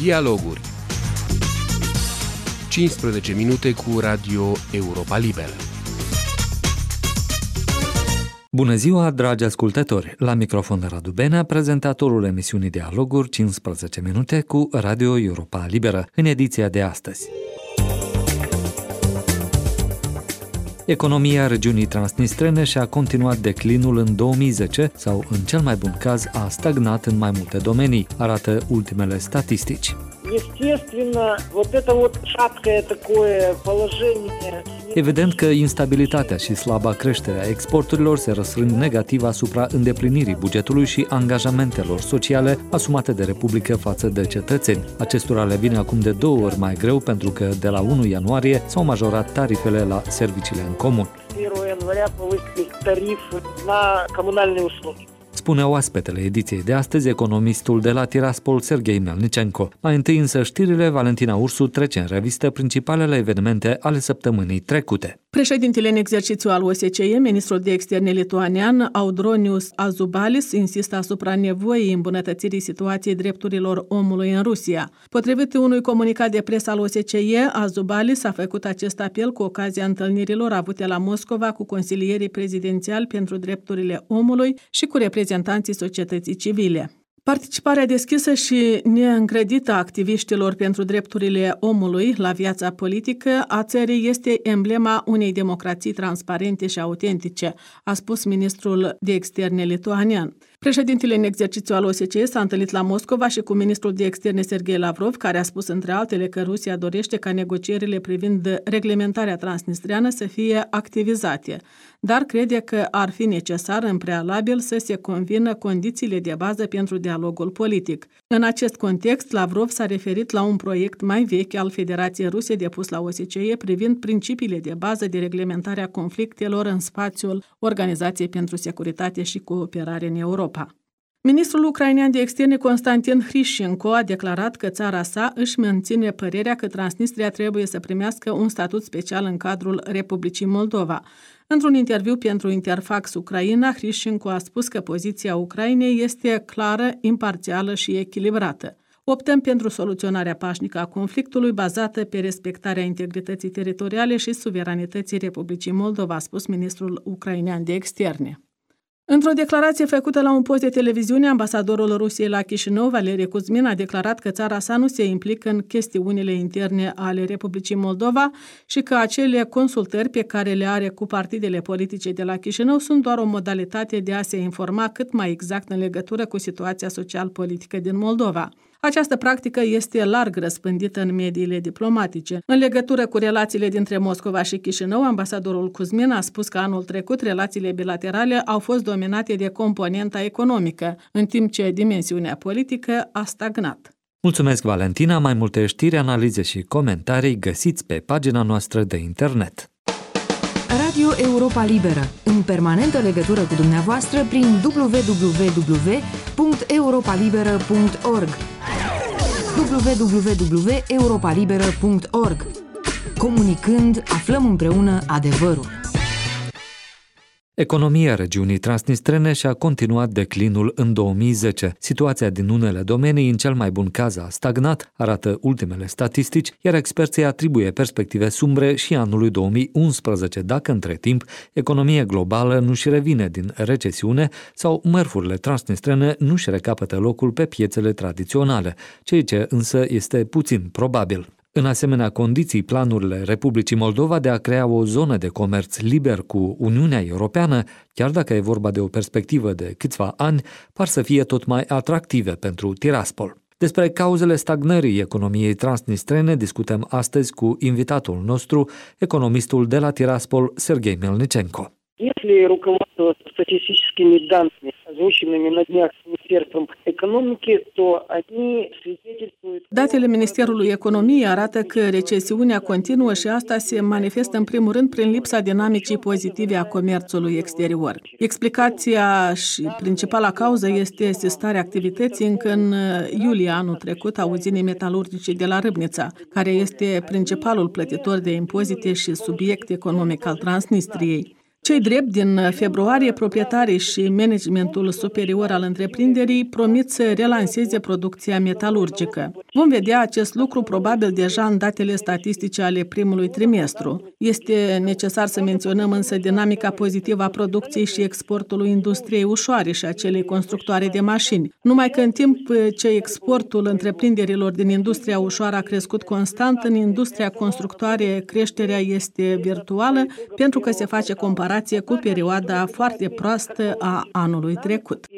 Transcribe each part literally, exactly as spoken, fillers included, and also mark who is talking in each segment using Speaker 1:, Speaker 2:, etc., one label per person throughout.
Speaker 1: Dialoguri. cincisprezece minute cu Radio Europa Liberă.
Speaker 2: Bună ziua, dragi ascultători! La microfon Radu Benea, prezentatorul emisiunii Dialoguri cincisprezece minute cu Radio Europa Liberă, în ediția de astăzi. Economia regiunii transnistrene și-a continuat declinul în două mii zece sau, în cel mai bun caz, a stagnat în mai multe domenii, arată ultimele statistici. Evident că instabilitatea și slaba creștere a exporturilor se răsfrâng negativ asupra îndeplinirii bugetului și angajamentelor sociale asumate de Republică față de cetățeni. Acestora le vine acum de două ori mai greu pentru că de la unu ianuarie s-au majorat tarifele la serviciile în comun. Spune oaspetele ediției de astăzi, economistul de la Tiraspol, Serghei Melnicenko. Mai întâi însă știrile, Valentina Ursu trece în revistă principalele evenimente ale săptămânii trecute.
Speaker 3: Președintele în exercițiu al O S C E, ministrul de externe lituanian, Audronius Azubalis, insistă asupra nevoii îmbunătățirii situației drepturilor omului în Rusia. Potrivit unui comunicat de presă al O S C E, Azubalis a făcut acest apel cu ocazia întâlnirilor avute la Moscova cu consilierii prezidențiali pentru drepturile omului și cu reprezentanții societății civile. Participarea deschisă și neîngrădită a activiștilor pentru drepturile omului la viața politică a țării este emblema unei democrații transparente și autentice, a spus ministrul de externe lituanian. Președintele în exercițiu al O S C E s-a întâlnit la Moscova și cu ministrul de externe Serghei Lavrov, care a spus între altele că Rusia dorește ca negocierile privind reglementarea transnistreană să fie activizate, dar crede că ar fi necesar în prealabil să se convină condițiile de bază pentru dialogul politic. În acest context, Lavrov s-a referit la un proiect mai vechi al Federației Ruse depus la O S C E privind principiile de bază de reglementare a conflictelor în spațiul Organizației pentru Securitate și Cooperare în Europa. Ministrul ucrainean de externe Constantin Hrișchenko a declarat că țara sa își menține părerea că Transnistria trebuie să primească un statut special în cadrul Republicii Moldova. Într-un interviu pentru Interfax Ucraina, Hrișchenko a spus că poziția Ucrainei este clară, imparțială și echilibrată. Optăm pentru soluționarea pașnică a conflictului bazată pe respectarea integrității teritoriale și suveranității Republicii Moldova, a spus ministrul ucrainean de externe. Într-o declarație făcută la un post de televiziune, ambasadorul Rusiei la Chișinău, Valery Kuzmin, a declarat că țara sa nu se implică în chestiunile interne ale Republicii Moldova și că acele consultări pe care le are cu partidele politice de la Chișinău sunt doar o modalitate de a se informa cât mai exact în legătură cu situația social-politică din Moldova. Această practică este larg răspândită în mediile diplomatice. În legătură cu relațiile dintre Moscova și Chișinău, ambasadorul Kuzmin a spus că anul trecut relațiile bilaterale au fost dominate de componenta economică, în timp ce dimensiunea politică a stagnat.
Speaker 2: Mulțumesc, Valentina! Mai multe știri, analize și comentarii găsiți pe pagina noastră de internet.
Speaker 4: Radio Europa Liberă, în permanentă legătură cu dumneavoastră prin w w w punct europa liberă punct org w w w punct europa liberă punct org. Comunicând, aflăm împreună adevărul.
Speaker 2: Economia regiunii transnistrene și-a continuat declinul în două mii zece. Situația din unele domenii, în cel mai bun caz, a stagnat, arată ultimele statistici, iar experții atribuie perspective sumbre și anului două mii unsprezece, dacă între timp economia globală nu-și revine din recesiune sau mărfurile transnistrene nu-și recapătă locul pe piețele tradiționale, ceea ce însă este puțin probabil. În asemenea condiții, planurile Republicii Moldova de a crea o zonă de comerț liber cu Uniunea Europeană, chiar dacă e vorba de o perspectivă de câțiva ani, par să fie tot mai atractive pentru Tiraspol. Despre cauzele stagnării economiei transnistrene discutăm astăzi cu invitatul nostru, economistul de la Tiraspol, Serghei Melnicenko.
Speaker 5: Если руководствоваться статистическими данными, озвученными на днях Министерством экономики, то они свидетельствуют...
Speaker 3: Datele Ministerului Economiei arată că recesiunea continuă și asta se manifestă în primul rând prin lipsa dinamicii pozitive a comerțului exterior. Explicația și principala cauză este sistarea activității încă în iulie anul trecut a uzinei metalurgice de la Râbnița, care este principalul plătitor de impozite și subiect economic al Transnistriei. Cei drept, din februarie, proprietarii și managementul superior al întreprinderii promit să relanseze producția metalurgică. Vom vedea acest lucru probabil deja în datele statistice ale primului trimestru. Este necesar să menționăm însă dinamica pozitivă a producției și exportului industriei ușoare și a celei constructoare de mașini. Numai că în timp ce exportul întreprinderilor din industria ușoară a crescut constant, în industria constructoare creșterea este virtuală pentru că se face comparație cu perioada foarte proastă a anului trecut.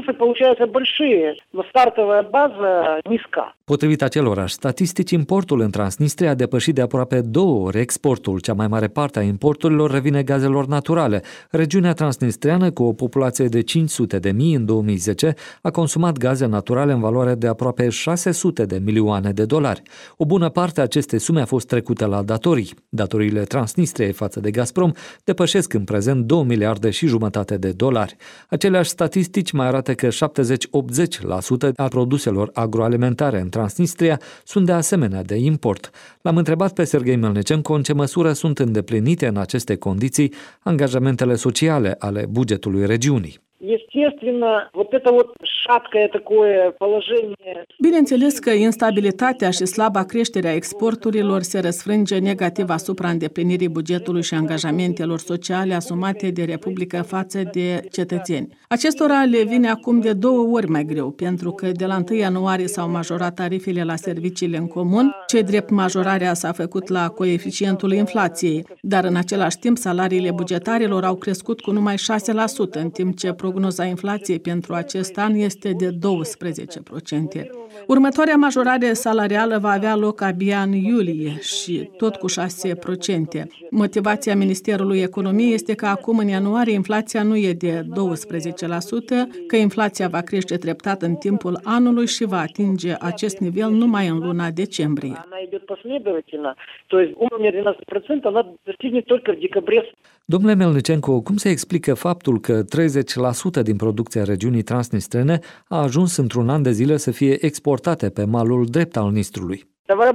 Speaker 2: Potrivit acelorași statistici, importul în Transnistria a depășit de aproape două ori exportul. Cea mai mare parte a importurilor revine gazelor naturale. Regiunea transnistriană, cu o populație de cinci sute de mii în două mii zece, a consumat gaze naturale în valoare de aproape șase sute de milioane de dolari. O bună parte a acestei sume a fost trecută la datorii. Datoriile Transnistriei față de Gazprom depășesc în prezent două miliarde și jumătate de dolari. Aceleași statistici mai arată că șaptezeci-optzeci la sută a produselor agroalimentare în Transnistria sunt de asemenea de import. L-am întrebat pe Serghei Melnicenko în ce măsură sunt îndeplinite în aceste condiții angajamentele sociale ale bugetului regiunii.
Speaker 3: Bineînțeles că instabilitatea și slaba creștere a exporturilor se răsfrânge negativ asupra îndeplinirii bugetului și angajamentelor sociale asumate de Republică față de cetățeni. Acestora le vine acum de două ori mai greu, pentru că de la întâi ianuarie s-au majorat tarifele la serviciile în comun, ce drept majorarea s-a făcut la coeficientul inflației, dar în același timp salariile bugetarilor au crescut cu numai șase la sută, în timp ce prognoza inflației pentru acest an este de douăsprezece la sută. Următoarea majorare salarială va avea loc abia în iulie și tot cu șase la sută. Motivația Ministerului Economiei este că acum în ianuarie inflația nu e de douăsprezece la sută, că inflația va crește treptat în timpul anului și va atinge acest nivel numai în luna decembrie.
Speaker 2: Domnule Melnicenko, cum se explică faptul că treizeci la sută din producția regiunii transnistrene a ajuns într-un an de zile să fie exportate pe malul drept al Nistrului?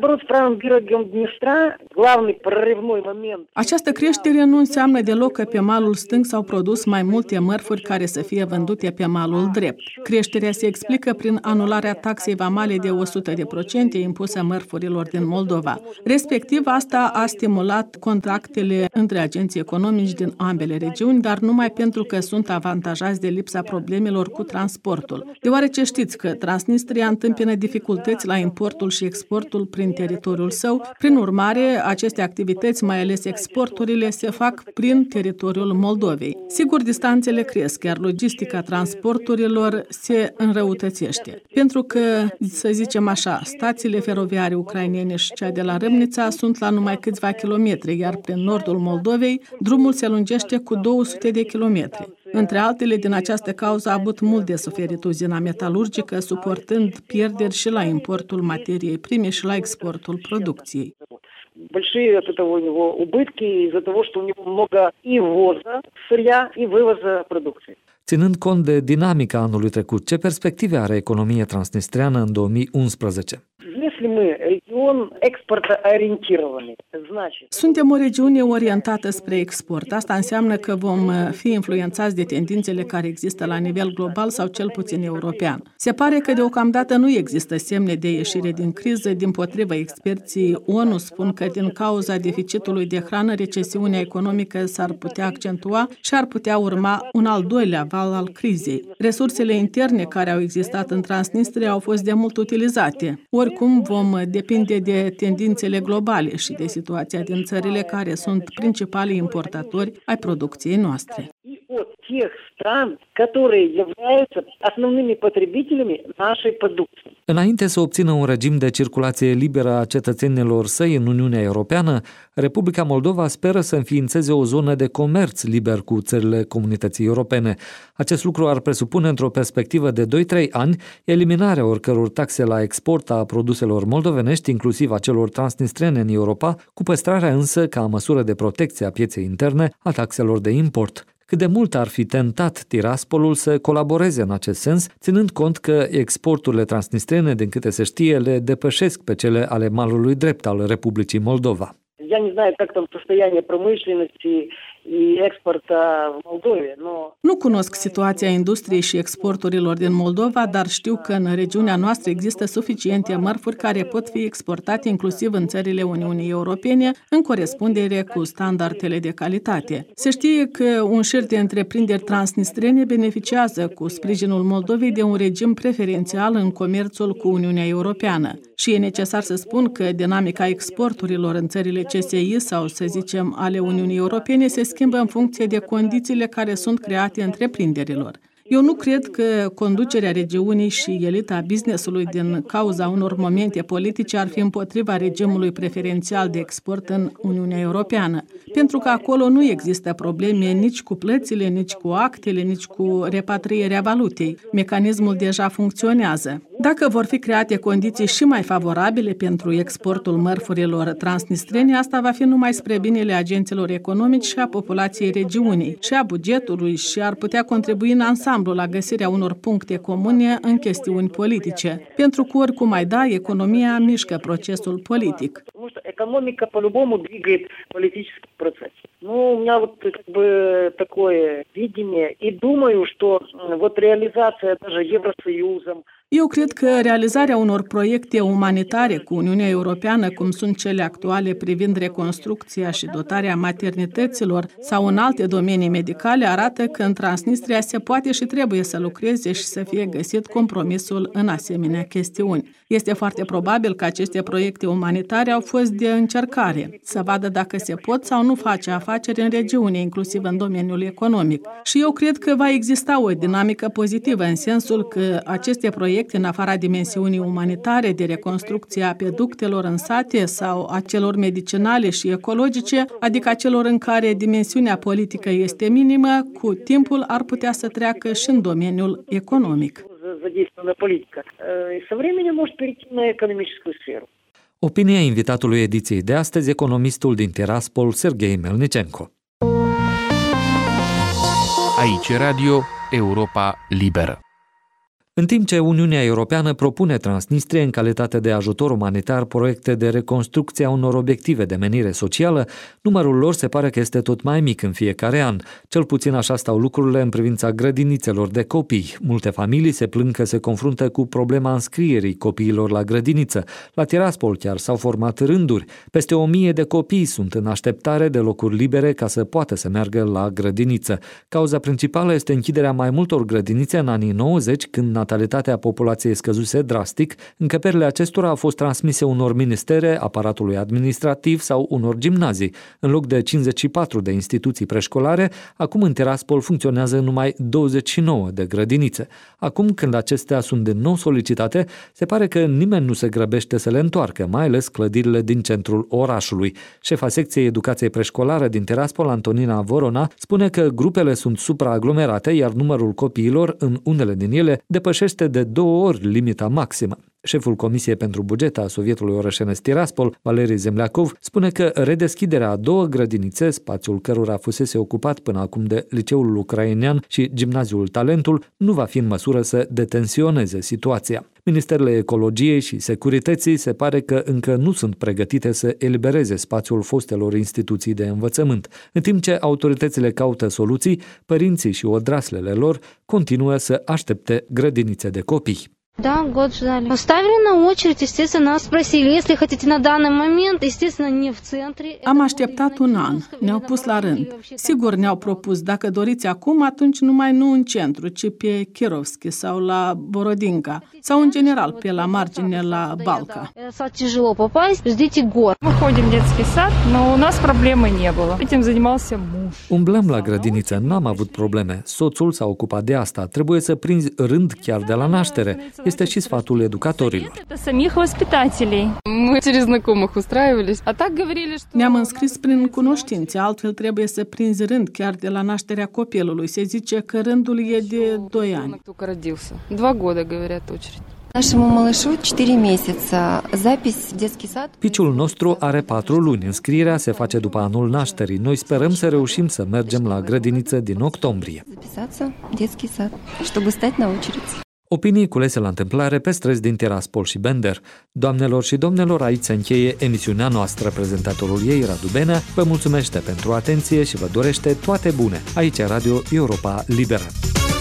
Speaker 3: Această creștere nu înseamnă deloc că pe malul stâng s-au produs mai multe mărfuri care să fie vândute pe malul drept. Creșterea se explică prin anularea taxei vamale de o sută la sută impusă mărfurilor din Moldova. Respectiv, asta a stimulat contractele între agenții economici din ambele regiuni, dar numai pentru că sunt avantajați de lipsa problemelor cu transportul. Deoarece știți că Transnistria întâmpină dificultăți la importul și exportul prin teritoriul său. Prin urmare, aceste activități, mai ales exporturile, se fac prin teritoriul Moldovei. Sigur, distanțele cresc, iar logistica transporturilor se înrăutățește. Pentru că, să zicem așa, stațiile feroviare ucrainene și cea de la Râmnița sunt la numai câțiva kilometri, iar prin nordul Moldovei drumul se lungește cu două sute de kilometri. Între altele, din această cauză a avut mult de suferit uzina metalurgică, suportând pierderi și la importul materiei prime și la exportul producției.
Speaker 5: Большие от этого у него убытки из-за того, что у него много и ввоза сырья, и вывоза продукции.
Speaker 2: Ținând cont de dinamica anului trecut, ce perspective are economia transnistreană în două mii unsprezece?
Speaker 3: Suntem o regiune orientată spre export. Asta înseamnă că vom fi influențați de tendințele care există la nivel global sau cel puțin european. Se pare că deocamdată nu există semne de ieșire din criză, dimpotrivă experții O N U spun că din cauza deficitului de hrană, recesiunea economică s-ar putea accentua și ar putea urma un al doilea val al crizei. Resursele interne care au existat în Transnistria au fost de mult utilizate. Oricum vom depinde de tendințele globale și de situația din țările care sunt principalii importatori ai producției noastre.
Speaker 2: Înainte să obțină un regim de circulație liberă a cetățenilor săi în Uniunea Europeană, Republica Moldova speră să înființeze o zonă de comerț liber cu țările comunității europene. Acest lucru ar presupune, într-o perspectivă de doi-trei ani, eliminarea oricăror taxe la export a produselor moldovenești, inclusiv a celor transnistrene în Europa, cu păstrarea însă, ca măsură de protecție a pieței interne, a taxelor de import. Cât de mult ar fi tentat Tiraspolul să colaboreze în acest sens, ținând cont că exporturile transnistrene, din câte se știe, le depășesc pe cele ale malului drept al Republicii Moldova.
Speaker 5: Я не знаю, как там состояние промышленности и экспорта в Молдове. Но...
Speaker 3: Nu cunosc situația industriei și exporturilor din Moldova, dar știu că în regiunea noastră există suficiente mărfuri care pot fi exportate inclusiv în țările Uniunii Europene în corespundere cu standardele de calitate. Se știe că un șir de întreprinderi transnistrene beneficiază cu sprijinul Moldovei de un regim preferențial în comerțul cu Uniunea Europeană. Și e necesar să spun că dinamica exporturilor în țările C S I sau, să zicem, ale Uniunii Europene se schimbă în funcție de condițiile care sunt create întreprinderilor. Eu nu cred că conducerea regiunii și elita business-ului din cauza unor momente politice ar fi împotriva regimului preferențial de export în Uniunea Europeană, pentru că acolo nu există probleme nici cu plățile, nici cu actele, nici cu repatrierea valutei. Mecanismul deja funcționează. Dacă vor fi create condiții și mai favorabile pentru exportul mărfurilor transnistrene, asta va fi numai spre binele agenților economici și a populației regiunii, și a bugetului, și ar putea contribui în ansamblu la găsirea unor puncte comune în chestiuni politice, pentru că oricum ai da, economia mișcă procesul politic.
Speaker 5: Экономика по-любому двигает политический процесс. Ну, у меня вот как бы такое видение, и думаю, что вот реализация даже Евросоюзом.
Speaker 3: Eu cred că realizarea unor proiecte umanitare cu Uniunea Europeană, cum sunt cele actuale privind reconstrucția și dotarea maternităților sau în alte domenii medicale, arată că în Transnistria se poate și trebuie să lucreze și să fie găsit compromisul în asemenea chestiuni. Este foarte probabil că aceste proiecte umanitare au fost de încercare, să vadă dacă se pot sau nu face afaceri în regiune, inclusiv în domeniul economic. Și eu cred că va exista o dinamică pozitivă în sensul că aceste proiecte, în afara dimensiunii umanitare de reconstrucție a peductelor în sate sau a celor medicinale și ecologice, adică a celor în care dimensiunea politică este minimă, cu timpul ar putea să treacă și în domeniul economic.
Speaker 2: Opinia invitatului ediției de astăzi, economistul din Tiraspol, Serghei Melnicenko.
Speaker 1: Aici Radio Europa Liberă.
Speaker 2: În timp ce Uniunea Europeană propune Transnistria în calitate de ajutor umanitar proiecte de reconstrucție a unor obiective de menire socială, numărul lor se pare că este tot mai mic în fiecare an. Cel puțin așa stau lucrurile în privința grădinițelor de copii. Multe familii se plâng că se confruntă cu problema înscrierii copiilor la grădiniță. La Tiraspol chiar s-au format rânduri. Peste o mie de copii sunt în așteptare de locuri libere ca să poată să meargă la grădiniță. Cauza principală este închiderea mai multor grădinițe în anii nouăzeci, când natalitatea populației scăzuse drastic, încăperile acestora au fost transmise unor ministere, aparatului administrativ sau unor gimnazii. În loc de cincizeci și patru de instituții preșcolare, acum în Tiraspol funcționează numai douăzeci și nouă de grădinițe. Acum, când acestea sunt din nou solicitate, se pare că nimeni nu se grăbește să le întoarcă, mai ales clădirile din centrul orașului. Șefa secției educației preșcolare din Tiraspol, Antonina Vorona, spune că grupele sunt supraaglomerate, iar numărul copiilor în unele din ele depășește de două ori limita maximă. Șeful Comisiei pentru Buget a Sovietului Orășenesc Tiraspol, Valeri Zemliakov, spune că redeschiderea a două grădinițe, spațiul cărora fusese ocupat până acum de Liceul Ucrainean și Gimnaziul Talentul, nu va fi în măsură să detensioneze situația. Ministerele Ecologiei și Securității se pare că încă nu sunt pregătite să elibereze spațiul fostelor instituții de învățământ. În timp ce autoritățile caută soluții, părinții și odraslele lor continuă să aștepte grădinițe de copii.
Speaker 6: Да, год ждали. Поставили на очередь, естественно, нас спросили, если хотите на данный момент, естественно, не в центре.
Speaker 3: Am așteptat un an, ne-au pus la rând. Sigur ne-au propus, dacă doriți acum, atunci numai nu în centru, ci pe Kirovski sau la Borodinka, sau în general pe la margine la Balca.
Speaker 6: Сад тяжело попасть, ждите год.
Speaker 7: Мы ходим в детский сад, но у нас проблемы не было. Этим занимался муж.
Speaker 2: Umblăm la grădiniță, n-am avut probleme. Soțul s-a ocupat de asta. Trebuie să prinzi rând chiar de la naștere. Este și sfatul educatorilor.
Speaker 3: Ne-am înscris prin cunoștințe, altfel trebuie să prinzi rând chiar de la nașterea copilului. Se zice că rândul e de doi ani.
Speaker 8: Нашему малышу четыре месяца. Запись в детский сад.
Speaker 2: Piciul nostru are patru luni. Înscrierea se face după anul nașterii. Noi sperăm să reușim să mergem la grădiniță din octombrie.
Speaker 8: Записаться в детский сад, чтобы стать на очередь.
Speaker 2: Opinii culese la întâmplare pe străzi din Tiraspol și Bender. Doamnelor și domnilor, aici se încheie emisiunea noastră. Prezentatorul ei, Radu Benea, vă mulțumește pentru atenție și vă dorește toate bune. Aici Radio Europa Liberă.